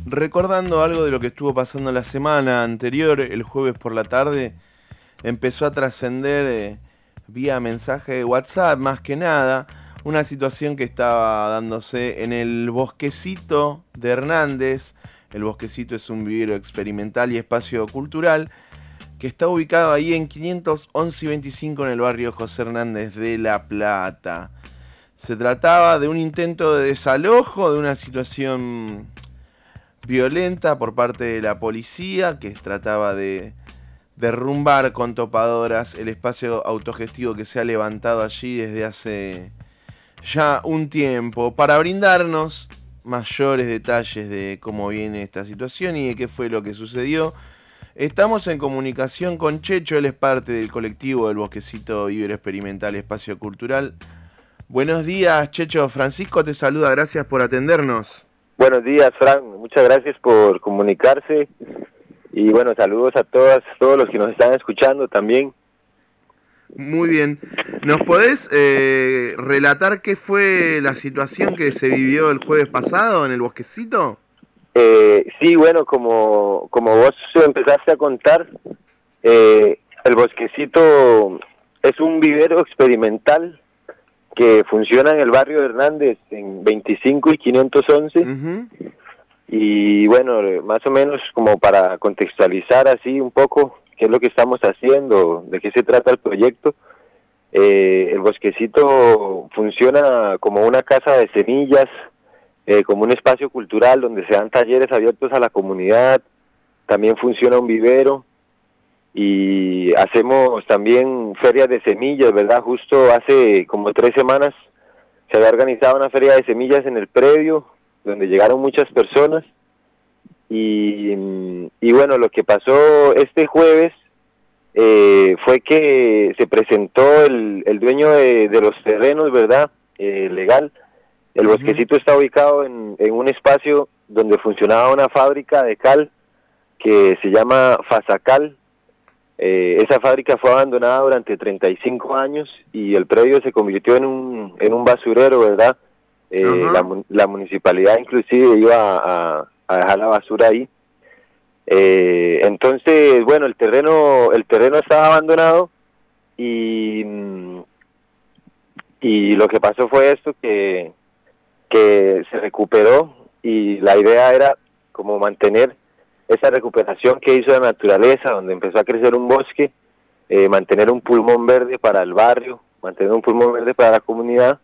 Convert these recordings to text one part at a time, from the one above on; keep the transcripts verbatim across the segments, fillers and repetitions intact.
recordando algo de lo que estuvo pasando la semana anterior, el jueves por la tarde, empezó a trascender eh, vía mensaje de WhatsApp, más que nada, una situación que estaba dándose en el Bosquecito de Hernández. El Bosquecito es un vivero experimental y espacio cultural que está ubicado ahí en quinientos once y veinticinco en el barrio José Hernández de La Plata. Se trataba de un intento de desalojo, de una situación violenta por parte de la policía que trataba de derrumbar con topadoras el espacio autogestivo que se ha levantado allí desde hace ya un tiempo, para brindarnos mayores detalles de cómo viene esta situación y de qué fue lo que sucedió. Estamos en comunicación con Checho, él es parte del colectivo del Bosquecito Vivero Experimental Espacio Cultural. Buenos días, Checho. Francisco te saluda, gracias por atendernos. Buenos días, Fran, muchas gracias por comunicarse y bueno, saludos a todas, todos los que nos están escuchando también. Muy bien, ¿nos podés eh, relatar qué fue la situación que se vivió el jueves pasado en el Bosquecito? Eh, sí, bueno, como, como vos empezaste a contar, eh, el Bosquecito es un vivero experimental que funciona en el barrio de Hernández, en veinticinco y quinientos once. Uh-huh. Y bueno, más o menos como para contextualizar así un poco qué es lo que estamos haciendo, de qué se trata el proyecto. Eh, el Bosquecito funciona como una casa de semillas, eh, como un espacio cultural donde se dan talleres abiertos a la comunidad. También funciona un vivero y hacemos también ferias de semillas, ¿verdad? Justo hace como tres semanas se había organizado una feria de semillas en el predio, donde llegaron muchas personas. Y, y bueno, lo que pasó este jueves eh, fue que se presentó el, el dueño de, de los terrenos, ¿verdad? Eh, legal. El uh-huh. Bosquecito está ubicado en, en un espacio donde funcionaba una fábrica de cal que se llama Fasacal. Eh, esa fábrica fue abandonada durante treinta y cinco años y el predio se convirtió en un, en un basurero, ¿verdad? Eh, uh-huh. la, la municipalidad inclusive iba a, a dejar la basura ahí. Eh, entonces, bueno, el terreno el terreno estaba abandonado y, y lo que pasó fue esto, que, que se recuperó y la idea era como mantener esa recuperación que hizo la naturaleza, donde empezó a crecer un bosque, eh, mantener un pulmón verde para el barrio, mantener un pulmón verde para la comunidad.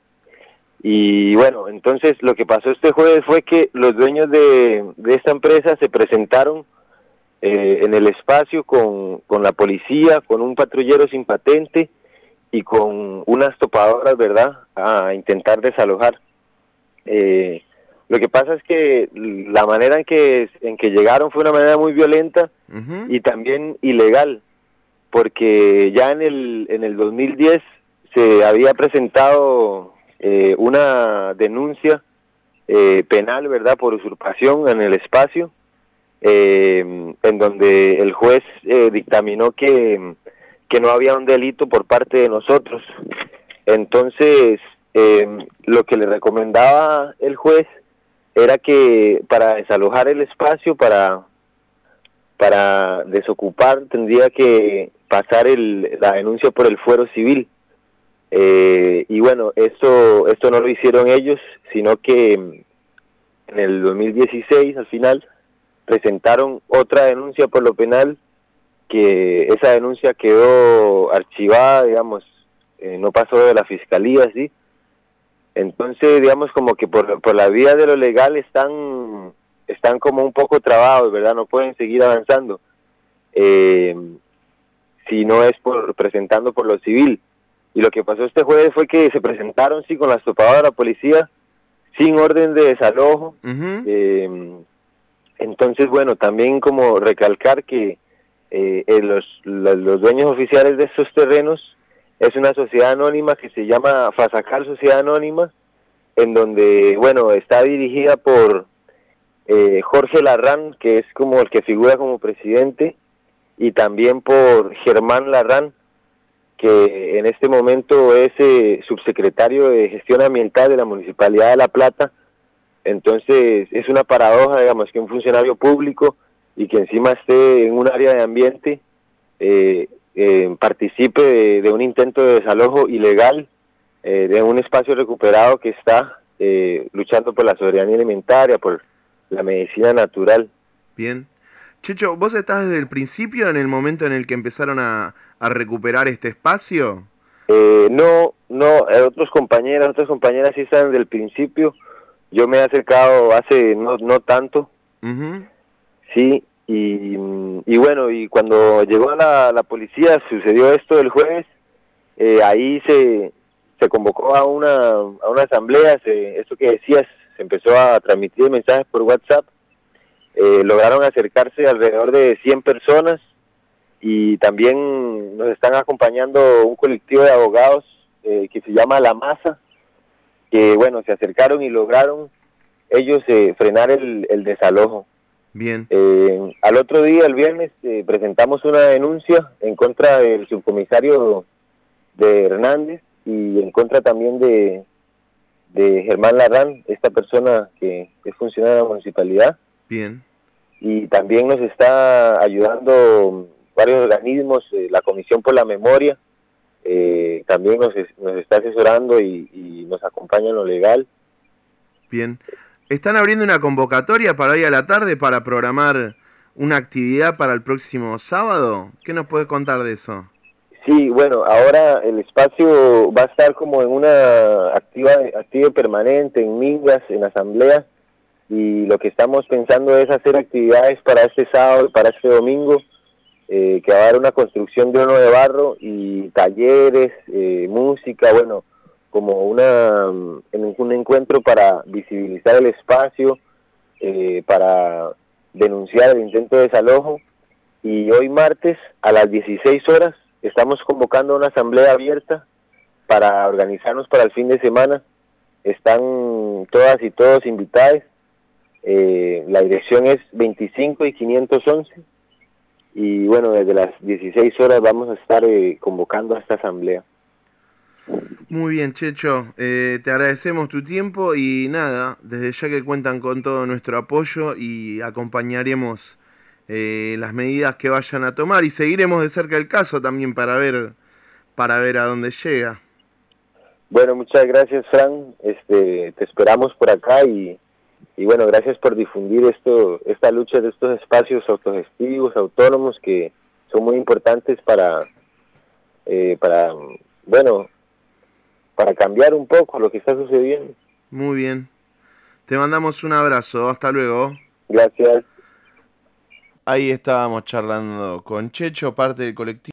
Y bueno, entonces lo que pasó este jueves fue que los dueños de, de esta empresa se presentaron eh, en el espacio con, con la policía, con un patrullero sin patente y con unas topadoras, ¿verdad?, a intentar desalojar. Eh, Lo que pasa es que la manera en que en que llegaron fue una manera muy violenta uh-huh. y también ilegal, porque ya en el en el dos mil diez se había presentado eh, una denuncia eh, penal, ¿verdad?, por usurpación en el espacio, eh, en donde el juez eh, dictaminó que, que no había un delito por parte de nosotros. Entonces, eh, lo que le recomendaba el juez era que para desalojar el espacio, para para desocupar, tendría que pasar el, la denuncia por el fuero civil. Eh, y bueno, esto, esto no lo hicieron ellos, sino que en el dos mil dieciséis, al final, presentaron otra denuncia por lo penal, que esa denuncia quedó archivada, digamos, eh, no pasó de la fiscalía, ¿sí? Entonces, digamos, como que por, por la vía de lo legal están están como un poco trabados, ¿verdad? No pueden seguir avanzando, eh, si no es por presentando por lo civil. Y lo que pasó este jueves fue que se presentaron, sí, con las topadoras de la policía, sin orden de desalojo. Uh-huh. Eh, entonces, bueno, también como recalcar que eh, eh, los, los, los dueños oficiales de estos terrenos es una sociedad anónima que se llama Fasacal Sociedad Anónima, en donde, bueno, está dirigida por eh, Jorge Larrán, que es como el que figura como presidente, y también por Germán Larrán, que en este momento es eh, subsecretario de Gestión Ambiental de la Municipalidad de La Plata. Entonces es una paradoja, digamos, que un funcionario público y que encima esté en un área de ambiente eh, eh, participe de, de un intento de desalojo ilegal eh, de un espacio recuperado que está eh, luchando por la soberanía alimentaria, por la medicina natural. Bien. Checho, ¿vos estás desde el principio, en el momento en el que empezaron a, a recuperar este espacio? Eh, no, no, eh, otros compañeros, otras compañeras sí están desde el principio. Yo me he acercado hace no, no tanto, Uh-huh. sí, y, y bueno, y cuando llegó la, la policía, sucedió esto el jueves, eh, ahí se, se convocó a una, a una asamblea, se, esto que decías, se empezó a transmitir mensajes por WhatsApp, eh, lograron acercarse alrededor de cien personas y también nos están acompañando un colectivo de abogados eh, que se llama La Masa, que bueno, se acercaron y lograron ellos eh, frenar el, el desalojo. Bien. Eh, al otro día, el viernes, eh, presentamos una denuncia en contra del subcomisario de Hernández y en contra también de, de Germán Larrán, esta persona que es funcionaria de la municipalidad. Bien. Y también nos está ayudando varios organismos, eh, la Comisión por la Memoria, eh, también nos, nos está asesorando y, y nos acompaña en lo legal. Bien. ¿Están abriendo una convocatoria para hoy a la tarde para programar una actividad para el próximo sábado? ¿Qué nos puede contar de eso? Sí, bueno, ahora el espacio va a estar como en una activa, actividad permanente, en mingas, en asambleas, y lo que estamos pensando es hacer actividades para este sábado, para este domingo, eh, que va a haber una construcción de horno de barro y talleres, eh, música, bueno, como una en un encuentro para visibilizar el espacio, eh, para denunciar el intento de desalojo. Y hoy martes a las dieciséis horas estamos convocando una asamblea abierta para organizarnos para el fin de semana. Están todas y todos invitados. Eh, la dirección es veinticinco y quinientos once. Y bueno, desde las dieciséis horas vamos a estar eh, convocando a esta asamblea. Muy bien, Checho, eh, te agradecemos tu tiempo y nada, desde ya que cuentan con todo nuestro apoyo y acompañaremos eh, las medidas que vayan a tomar y seguiremos de cerca el caso también para ver para ver a dónde llega. Bueno, muchas gracias, Fran, este, te esperamos por acá y, y bueno, gracias por difundir esto, esta lucha de estos espacios autogestivos, autónomos que son muy importantes para, eh, para bueno, para cambiar un poco lo que está sucediendo. Muy bien. Te mandamos un abrazo. Hasta luego. Gracias. Ahí estábamos charlando con Checho, parte del colectivo.